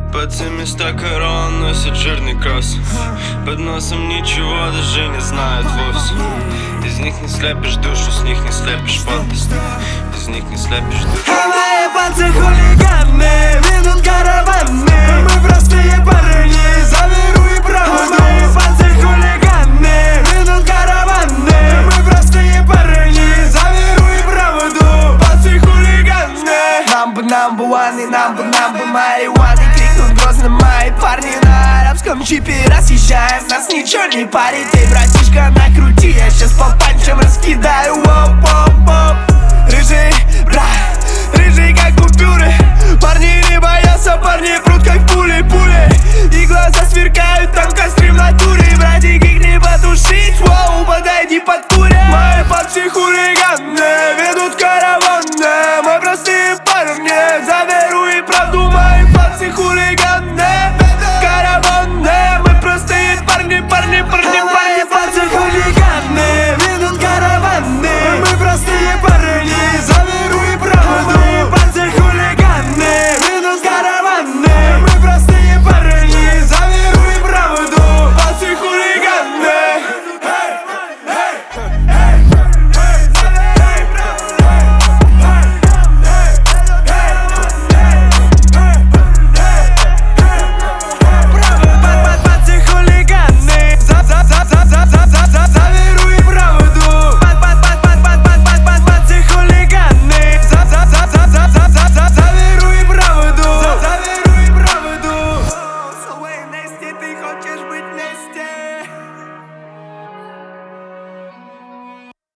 По всем места корон носят жирный кросс. Под носом ничего даже не знают вовсе. Из них не слепишь душу, с них не слепишь подпись. Из них не слепишь душу. А мои пальцы хулиганы, ведут караваны. Мы простые парни, за веру и правду. А мои пальцы хулиганы, ведут караваны. Мы простые парни, за веру и правду. Пальцы хулиганы. Number one и number марихуаны. Крикнут грозно мои парни на арабском чипе. Расъезжаем, нас ничего не парит. Эй, братишка, накрути, я сейчас по панчам раскидаю. Воп-воп-воп. Рыжий, бра, рыжий как купюры. Парни не боятся, парни